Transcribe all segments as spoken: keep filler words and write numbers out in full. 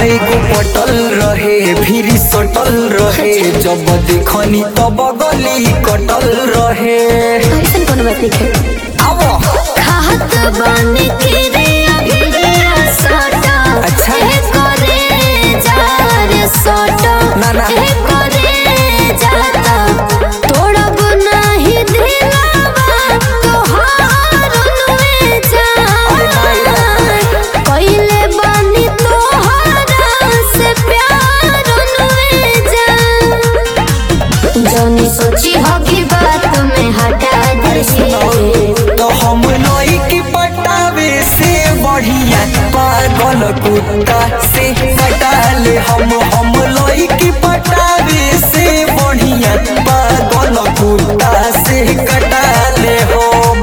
एगो पटल रहे फिर सटल रहे जब देखनी तब गली कटल रहे। ऐसा कोनो बात नहीं है। अब खात बने के रे अभिरिया सटा अच्छा। ए करे जार सटा ना ना। ए करे जाता तोड़ब नहीं दिलावा तोहार उनवे जा कइले बानी तोहरा से प्यार उनवे जा जौनी सोची होगी बात में हटा दे तो हम लोई की पटावे से बढ़िया पागल कुत्ता से कटाले हम हम लोई की पटावे से बढ़िया पागल कुत्ता से कटाले हम।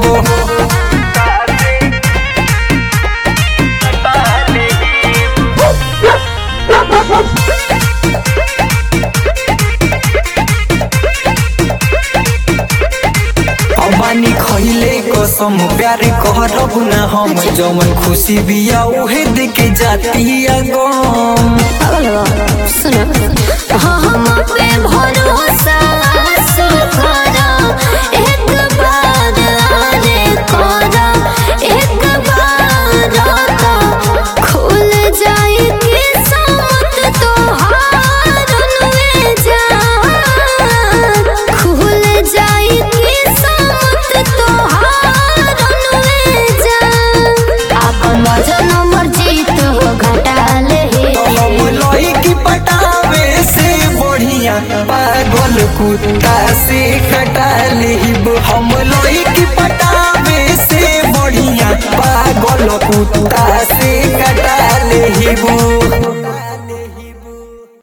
अबानी खइले कसम प्यार कहरब ना हम जवन खुशी बिया उहे देके जाती गम। सुनो हाँ हम पे भरोसा करा एक बार आने करा एक बार आता खुल जाए किस्मत तोहार उनवे जा खुल जाए किस्मत तोहार उनवे जा अपन वजन मर्जी तो घटा ले हम लोई की पटावे से बढ़िया पागल कुत्ता से कटा लेब हम लोई की पटावे से बढ़िया पागल कुत्ता से कटा लेब।